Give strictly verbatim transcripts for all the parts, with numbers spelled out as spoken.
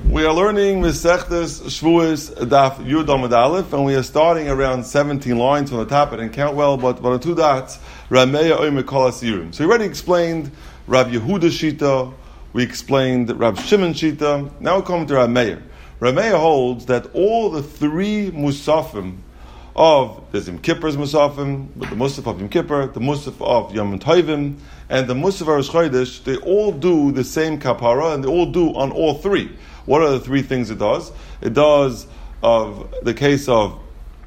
We are learning Masechtas Shavuos Daf Yud Amud Aleph, and we are starting around seventeen lines from the top. I didn't count well, but but on two dots, Rameya Omer Kol HaSiurim. So we already explained Rav Yehuda Shita, we explained Rav Shimon Shita. Now we're coming to Rameya. Rameya holds that all the three Musafim of the Yom Kippur's Musafim, the Musaf of Yom Kippur, the Musaf of Yom Tovim, and the Musaf of Rosh Chodesh, they all do the same kapara, and they all do on all three. What are the three things it does? It does of the case of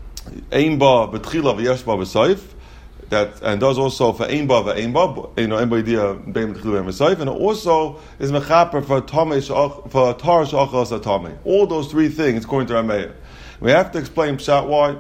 Ein Ba B'Tchila V'Yesh Ba B'Soif, that and does also for Ein Ba V'Ein Ba, you know, Ein Ba Yediyah Bein B'Tchila V'Ein B'Soif, and it also is Mechaper for Tamei for Tar Shachal Satamei. All those three things according to Rameya. We have to explain Pshat why.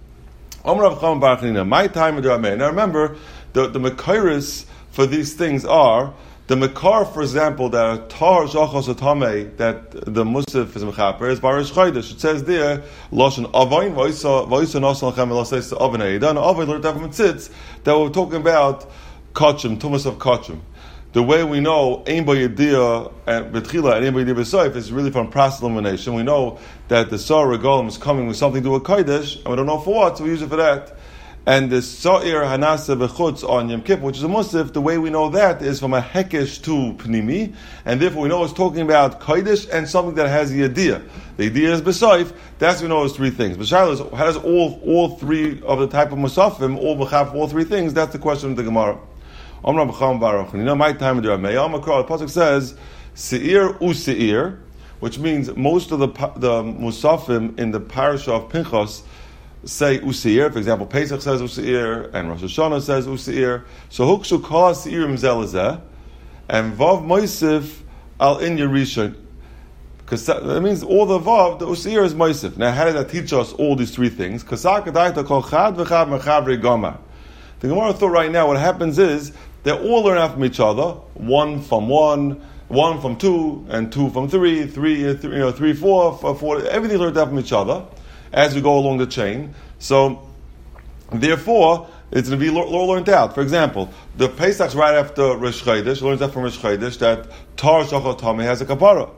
Amar Rav Chaim Bar Chanina, my time of the Rameya. Now remember, the the Mekairis for these things are the Mekar, for example, that Tar Shachos Atame, that the Musaf is Mechaper, is Barish Chodesh. It says there, Lashon Avain, Vaisa Nasan Lachem Elasais Avin Eidan, Avain learned that from Tzitz, that we're talking about Kachim, Tumas of Kachim. The way we know Ein Ba Yediyah and B'Tchila and Ein Ba Yediyah B'Soif is really from pras illumination. We know that the Sar Regalim is coming with something to do with Kodesh, and we don't know for what, so we use it for that. And the Sa'ir Hanasa B'chutz on Yom Kippur, which is a Musaf, the way we know that is from a Hekesh to Pnimi, and therefore we know it's talking about Kodesh and something that has the Yediyah. The Yediyah is B'Soif, that's we know is three things. But Shiloh is, how does all all three of the type of Musafim, all B'chaf, all three things, that's the question of the Gemara. Amar B'cham Baruch, you know, my time of the Rameya, Amar Kral, the Pasuk says, Se'ir U Se'ir, which means most of the the Musafim in the parasha of Pinchas say Useir. For example, Pesach says Useir, and Rosh Hashanah says Useir. So Hukshu Kol HaSeirim Zelazeh, and Vav Moisif Al In Yerishon. Because that means all the Vav, the Useir is Moisif. Now, how did that teach us all these three things? Kasak Adaita Kol Chad V'Chad Mechavri Gomar. The Gemara thought right now what happens is they all learn out from each other, one from one, one from two, and two from three, three, three you know, three, four, four, four, everything learned out from each other as we go along the chain. So, therefore, it's going to be all learned out. For example, the Pesach's right after Rosh Chodesh, learns out from Rosh Chodesh that Tar Shachal Tamei has a kapara.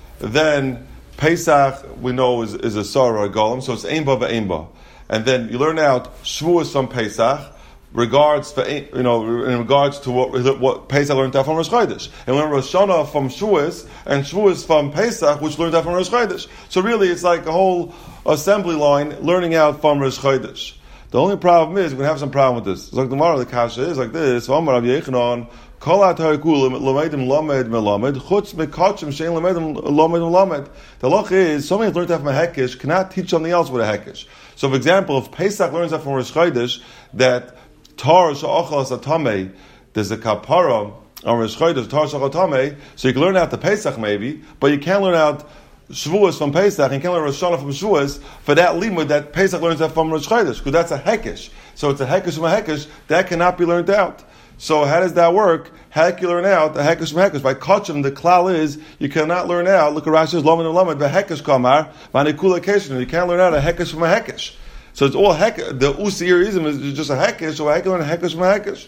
Then Pesach, we know, is, is a Sar or a Golem, so it's Ein Ba V'Ein Ba. And then you learn out Shavuos from Pesach, regards for you know in regards to what what Pesach learned out from Rosh Chodesh, and learn Rosh Hashanah from Shavuos and Shavuos from Pesach, which learned out from Rosh Chodesh. So really, it's like a whole assembly line learning out from Rosh Chodesh. The only problem is we're gonna have some problem with this. It's like the Gemara, the Kasha is like this. Amar Rav Yechanan, Kol HaTarikulim Lamedim Lamed Melamed Chutz Mekachim Shein Lamedim Lamed Melamed. The loch is somebody learned out from a Hekesh cannot teach something else with a Hekesh. So, for example, if Pesach learns out from Rosh Chodesh that Tar Sha'achal Satamei, there's a kapara on Rosh Chodesh, Tar Sha'achal Satamei, so you can learn out the Pesach maybe, but you can't learn out Shavuos from Pesach, and you can't learn Rosh Hashanah from Shavuos for that limud that Pesach learns out from Rosh Chodesh, because that's a Hekesh. So it's a Hekesh from a Hekesh, that cannot be learned out. So how does that work? How can you learn out a Hekesh from Hekesh? By Kachim, the klal is, you cannot learn out, look at Rashi's Lamed and Lamed, the Hekesh Kamar, Vanikula Keshin, you can't learn out a Hekesh from a Hekesh. So it's all hek. The Useirism is just a hekesh. So I can learn a hekesh from a hekesh.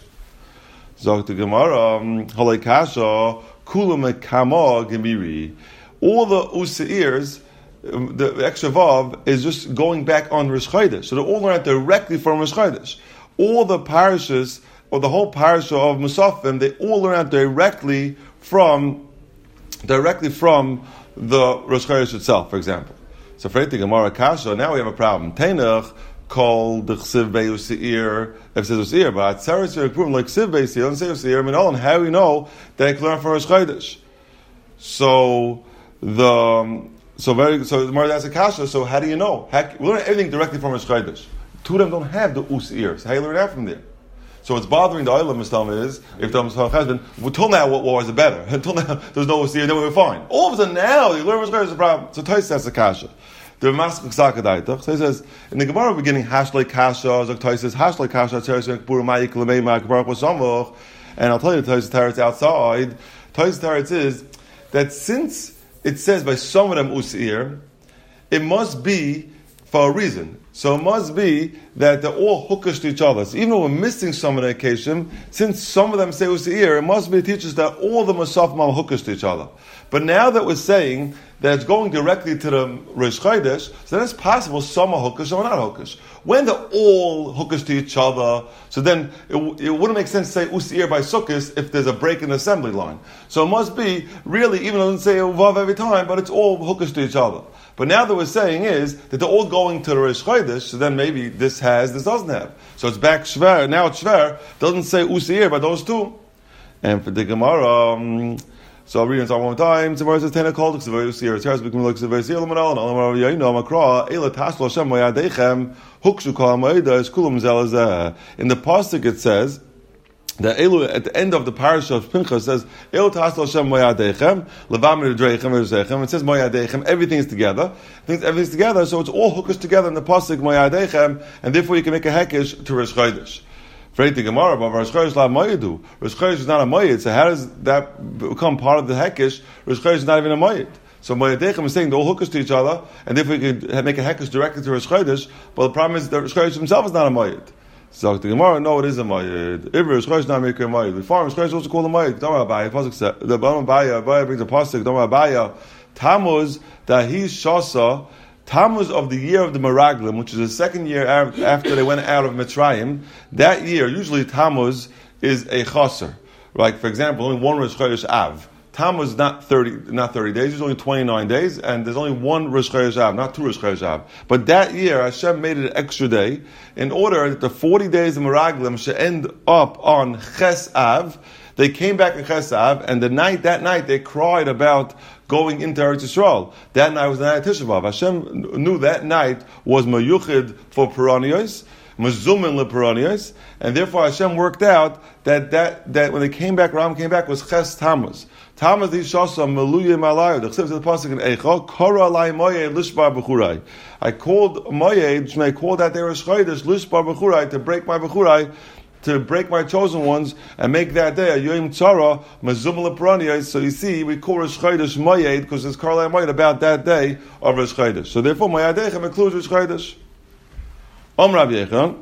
Zok the Gemara, Halei Kasha, Kulam Kama Gemiri. All the Useirs, the extra vav is just going back on Rosh Chodesh. So they all learn directly from Rosh Chodesh. All the parishes or the whole parasha of Musafim, they all learn out directly from directly from the Rosh Chodesh itself. For example. So for the Gemara Kasha, now we have a problem. Tainach called the Chsiv Bei Useir, if it says Useir, but Tzaris Yerikpum, like Chsiv Bei Useir, don't say Useir, Minolan, how do we know that I can learn from Rosh Chodesh? So, the, so very, so the Gemara asks a Kasha, so how do you know? How, we learn everything directly from Rosh Chodesh. Two of them don't have the Useir, so how do you learn that from there? So what's bothering the Olam Mistam is, if the Mistam has been, until now, what war is it better? Until now, there's no Useir, then we were fine. All of a sudden now, you learn Rosh Chodesh is a problem. So Tais asks a Kasha. The Maskach Sakadaitach. So he says in the Gemara beginning, Hashlei Kasha, Zok Tais says Hashlei Kasha, Teres Pura Mayik Lemei Mak Baruch Wasamoch, and I'll tell you the Tais Teretz outside. Tais Teretz is that since it says by some of them Useir, it must be for a reason. So it must be that they're all hookish to each other. So even though we're missing some of the occasion, since some of them say Useir, it must be teaches that all the Musafim are hookish to each other. But now that we're saying that it's going directly to the Rosh Chodesh, so then it's possible some are hookish, some are not hookish. When they're all hookish to each other, so then it, it wouldn't make sense to say Usir by Sukkos if there's a break in the assembly line. So it must be, really, even though it doesn't say Vav every time, but it's all hookish to each other. But now that we're saying is that they're all going to the Rosh Chodesh, so then maybe this has, this doesn't have. So it's back Shver, now it's Shver, doesn't say Usir by those two. And for the Gemara, um, so I'll read it one more time. The Gemara says, "Tena called the very serious. Here's become like the very serious. Lamanal and Alamar Yaino Makra. Ela Taslo Hashem Moyadechem Hukshu Kol Moeda is Kulam Zelazeh." In the pasuk it says that Elu at the end of the parasha of Pinchas says, "Ela Taslo Hashem Moyadechem Levamer Dreichem Verzechem." It says Moyadechem. Everything is together. Things everything's together. So it's all hookers together in the pasuk Moyadechem, and therefore you can make a hekesh to Rosh Chodesh. Freit the Gemara, but Rosh Chodesh la moyedu. Rosh Chodesh is not a moyed. So how does that become part of the hekesh? Rosh Chodesh is not even a moyed. So moyedechem is saying they're all hookers to each other, and therefore you could make a hekesh directly to Rosh Chodesh. But the problem is that Rosh Chodesh himself is not a moyed. So the Gemara, no, it is a moyed. If Rosh Chodesh not make a moyed, the farm Rosh Chodesh also called a moyed. Don't worry about it. The Bama Baya, Baya brings a pasuk. Don't worry about it. Tammuz that he's shasa. Tammuz of the year of the Meraglim, which is the second year after they went out of Mitzrayim, that year, usually Tammuz is a chaser. Like, for example, only one Rosh Chodesh Av. Tammuz is not thirty, not thirty days, it's only twenty-nine days, and there's only one Rosh Chodesh Av, not two Rosh Chodesh Av. But that year, Hashem made it an extra day, in order that the forty days of Meraglim should end up on Ches Av. They came back in Ches Av, and the night, that night, they cried about going into Eretz Yisrael. That night was the night of Tisha B'Av. Hashem knew that night was Mayuchid for Peronios, Mazumin le Peronios, and therefore Hashem worked out that, that, that when they came back, Ram came back, was Ches Tammuz. Tammuz the Shasa Meluye Malayu. The Chsiv says the pasuk in Eicha, Kara Lai Moyed Lishbar B'churai. I called Moyed, I called that they were Shchodesh Lishbar B'churai, to break my B'churai, to break my chosen ones and make that day a Yom Tzara Mazum Leprania. So you see, we call Rosh Chodesh Moyed because there's Karlai Moyed about that day of Rosh Chodesh. So therefore, Moyadechem includes Rosh Chodesh. Om Rav Yechon,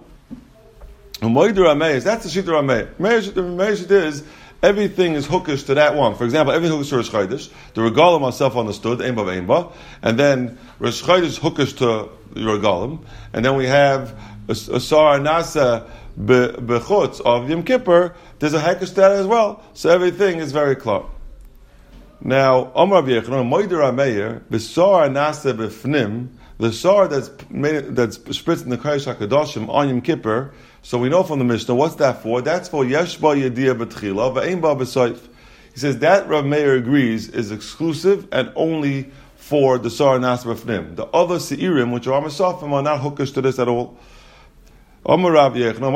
Moyed Rameis. That's the Shita Rameis. Rameis is everything is hookish to that one. For example, everything hookish to Rosh Chodesh. The Regalim are self-understood, Ein Ba Ein Ba, and then Rosh Chodesh hookish to the Regalim, and then we have Asar Nasa Bechutz of Yom Kippur, there's a hekesh to that as well. So everything is very clear. Now, Amar V'Yechon, Moider Ameir, B'Sar Nasa B'Fnim, the sar that's made, that's spritzed in the Kodesh HaKadoshim on Yom Kippur. So we know from the Mishnah, what's that for? That's for Yesh Ba Yediyah B'Tchila, V'Ein Ba B'Soif. He says that Rav Meir agrees is exclusive and only for the sar Nasa B'Fnim. The other Seirim, which are Amasofim, are not hookish to this at all. It is not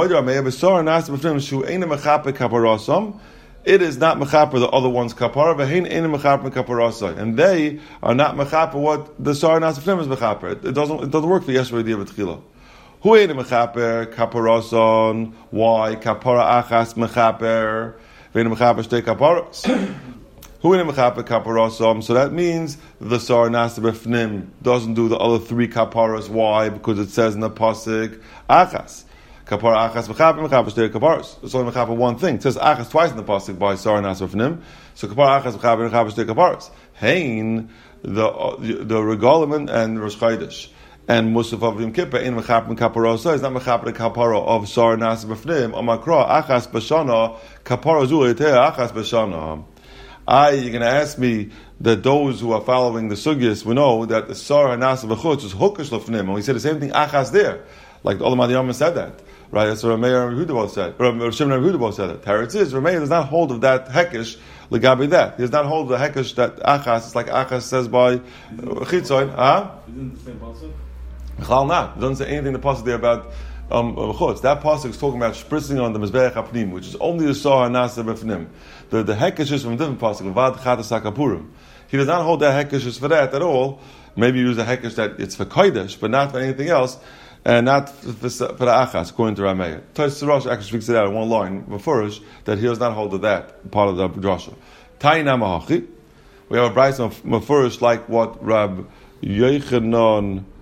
mechaper the other one's kapara, and they are not mechaper what the sar nasifnim is mechaper. It doesn't. It doesn't work for Yeshua Yediyah B'Tchila. Who ain't mechaper kaparason? Why kapara achas mechaper? Ve'ein mechaper shtei kaparos. Who ain't mechaper kaparason? So that means the sar nasifnim doesn't do the other three kaparas. Why? Because it says in the pasuk achas. Kapara achas mechaper mechaper shtei kaparos. It's only mechaper one thing. It says achas twice in the pasuk by sar nasifnim. So kapara achas mechaper mechaper shtei kaparos. Hein the the regalim and Rosh Chodesh and Musaf of Yom Kippur in mechaper kaparosa is not mechaper the kapara of sar nasifnim. Amakra achas b'shana kapara zu eter achas b'shana. I, you're going to ask me that those who are following the sugyas, we know that the sar nasa b'chutz is hookish lefnim, and we said the same thing achas there, like the Olam Adiyam said that, right? That's what Rameir and Yehuda said. Rav Shimon and Yehuda said that. Teretz is Rameir does not hold of that hekish legabi that. He does not hold the hekish that achas. It's like achas says by chitzoin. Huh? Isn't it the same pasuk? Chal not. It doesn't say anything in the pasuk there about um chutz. That pasuk is talking about spritzing on the mizbeach hapnim, which is only the sar nasa b'fnim. The the hekesh is from a different pasuk. Vad chatas hakapurim. He does not hold that hekesh is for that at all. Maybe use a hekesh that it's for kodesh, but not for anything else, and not for, for, for the achas, according to Rameir. Tos Rosh actually speaks it out in one line before that he does not hold to that part of the drasha. Taina mahachi. We have a brayso of mafurish like what Rab Yochanan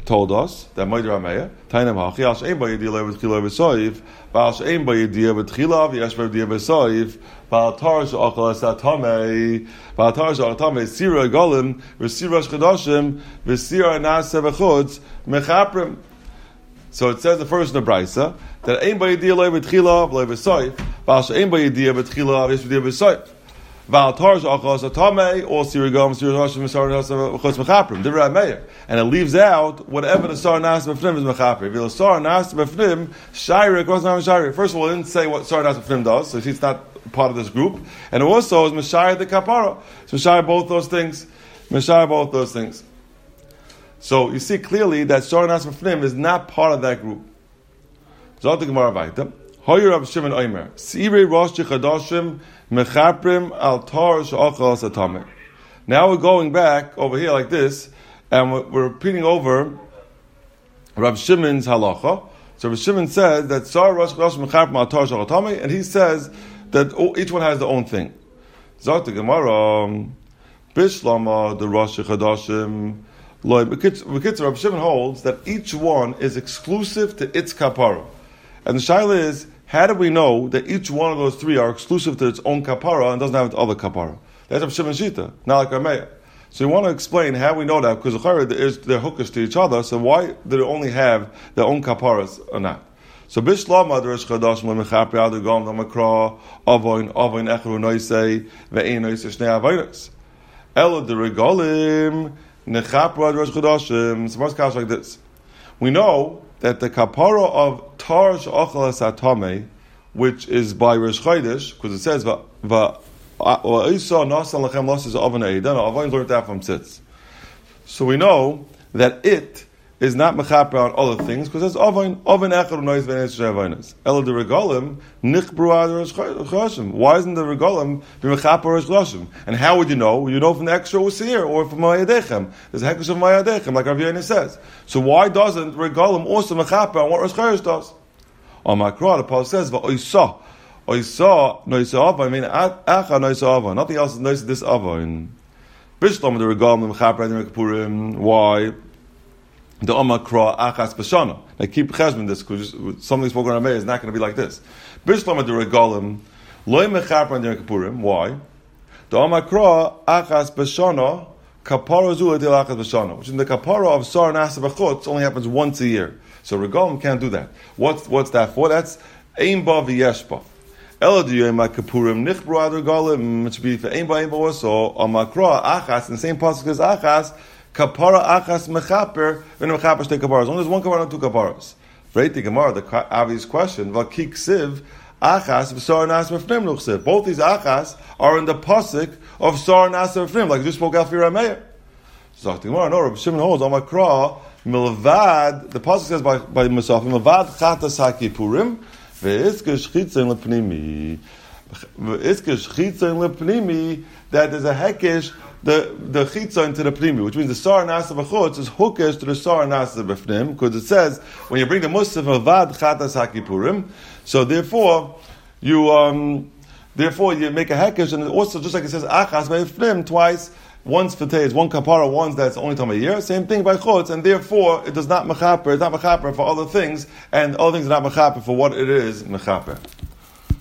told us that Moed Rameya, Tainam Hachi, Al She'en Ba Yediyah with Chila V'Soiv, Ba'al She'en Ba Yediyah with Chila V'Yesh Ba Yediyah V'Soiv, Ba'al Tar She'achal Esatamei, Ba'al Tar She'achal Sira Golim, V'Sira Shchadashim, V'Sira Nasa V'Chutz, Mechaprim. So it says the first in the Brisa, that Ein Ba Yediyah with Chila V'Soiv, Ba'al She'en Ba Yediyah with Chila V'Yesh Ba Yediyah V'Soiv. Val Tarj Achos Atame, all Sirigam, Sirigam, Sirigam, Chutz Mechaprim, Divrei Meir. And it leaves out whatever the Sar Nas B'Fnim is Mechaprim. If the Sar Nas B'Fnim, Shairik, what's not Shairik? First of all, it didn't say what Sar Nas B'Fnim does, so it's not part of this group. And it also is Meshayir the Kapara. So Meshayir both those things. Meshayir both those things. So you see clearly that Sar Nas B'Fnim is not part of that group. Zot the Gemara Vaita. Hoyer Rav Shimon Omer. Sirei Rosh Chadashim Mechaprim al Tar She'achal Satame. Now we're going back over here like this, and we're, we're repeating over Rav Shimon's halacha. So Rav Shimon says that Sar Rosh Chadashim Mechaprim al Tar She'achal Satame, and he says that each one has their own thing. Zot the Gemara Bishlama the Rosh Chadashim Loy. Because Rav Shimon holds that each one is exclusive to its kapara, and the shaila is, how do we know that each one of those three are exclusive to its own kapara and doesn't have its other kapara? That's Rav Shimon Shita, not like Rameya. So we want to explain how we know that, because they're hookers to each other, so why do they only have their own kaparas or not? So Bishlama the Rosh Chadashim Mechapri Al Gam Makra Avoin Avoin Echaru Noisei Ve'ein Noisei Shnei Avoinos Elo the Regalim Nechapra Rosh Chadashim. So most cases like this. We know that the kapara of Tar She'achal Satame, which is by Rosh Chodesh, because it says va va Isa Nasan Lachem Losses Oven Eidan. Avon learned that from Tzitz. So we know that it is not mechaper on other things because it's Oven Oven Echad Nois Ve'Neis Shevaynus. Elo the Regalim Nichbru Ad Rosh Chodesh. Why isn't the Regalim be mechaper Rosh Chodesh? And how would you know? You know from the extra Usir or from Mayadechem. There's a hekesh of Mayadechem, like Rav Yehuda says. So why doesn't Regalim also mechaper on what Rosh Chodesh does? On Makra, the Paul says, "Va'oisa, oisa noisa ava." I mean, acha noisa ava. Nothing else is noisa this ava. In Bishlam the Regalim mechaper and Kapurim. Why? The Omakra achas b'shana. Now keep cheshbon this because something spoken on Aramaic is not going to be like this. Bishlam the Regalim loy mechaper and Kapurim. Why? The Omakra achas b'shana kapara zu l'til achas b'shana, which in the kapara of Sar Nasa B'chutz only happens once a year. So Regalim can't do that. What's what's that for? That's ein ba v'yesh ba. Elo d'yom kapurim nichbru ad Regalim, which be for ein ba ein ba also Omakra achas in the same pasuk as achas. Kapara achas mechaper when mechaper shtei kaparas. Only there's one kapara, not two kaparas. Right, the Gemara, the obvious question. Vakik siv achas v'sar nas b'fnim nuchsiv. Both these achas are in the pasuk of sar nas b'fnim, like you just spoke Alfi Rameya. So the Gemara, no, Rabbi Shimon holds on Makra milvad. The pasuk says by by Musaf milvad chatas hakipurim ve'izkesh chitzin lepnimi ve'izkesh chitzin lepnimi, that there's a hekesh. The the chitzon to the primi, which means the sar nasa b'chutz is hookish to the sar nasa b'fnim, because it says when you bring the musaf avad chatas hakipurim, so therefore you um therefore you make a hekesh, and also just like it says achas b'fnim twice, once for teis, one kapara, once that's only time a year. Same thing by chutz, and therefore it does not mechaper. It's not mechaper for other things, and other things are not mechaper for what it is mechaper.